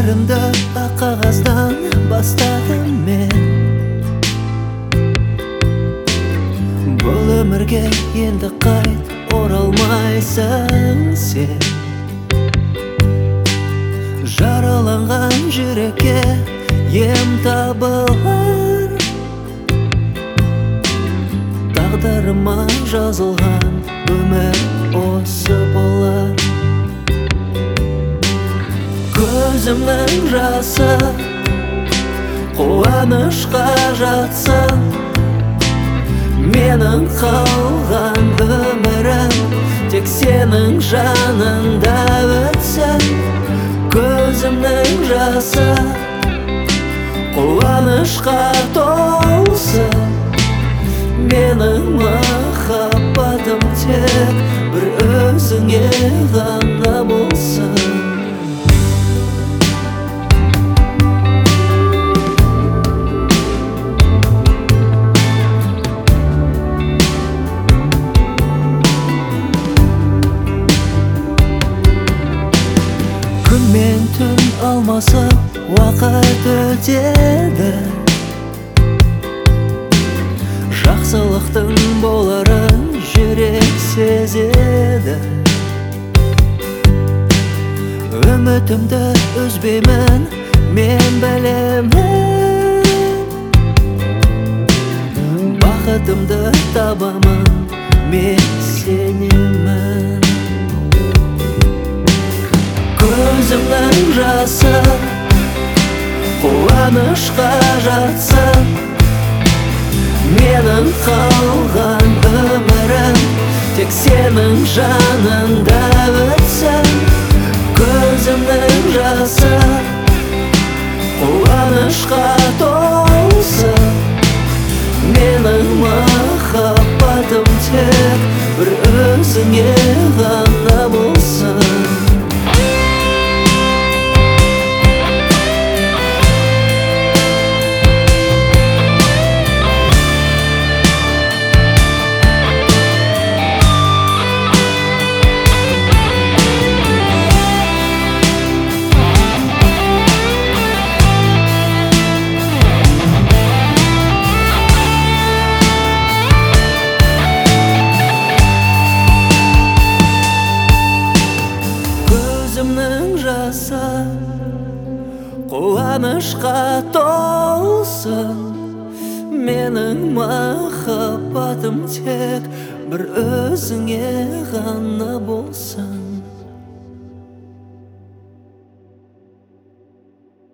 өмірімді ақ қағаздан бастадым мен. Бұл өмірге енді қайт оралмайсың сен. Жараланған жүрекке ем табылар, тағдырыма жазылған өмір осы болар. Көзімнің жасы қуанышқа жатсын, менің қалған өмірім тек сенің жаныңда өтсін. Көзімнің жасы қуанышқа толсын, менің махаббатым тек бір өзіңе ғана болсын. Күн мен түн алмасып уақыт өтеді, жақсылықтың боларын жүрек сезеді. Үмітімді үзбеймін, мен білемін, бақытымды табамын, мен сенемін. Көзімнің жасы қуанышқа жатсын, менің қалған өмірім тек сенің жаныңда өтсін. Көзімнің жасы қуанышқа толсын, менің махаббатым тек бір өзіңе ғана болсын. Көзімнің жасы қуанышқа толсын, менің махаббатым тек бір өзіңе ғана болсын.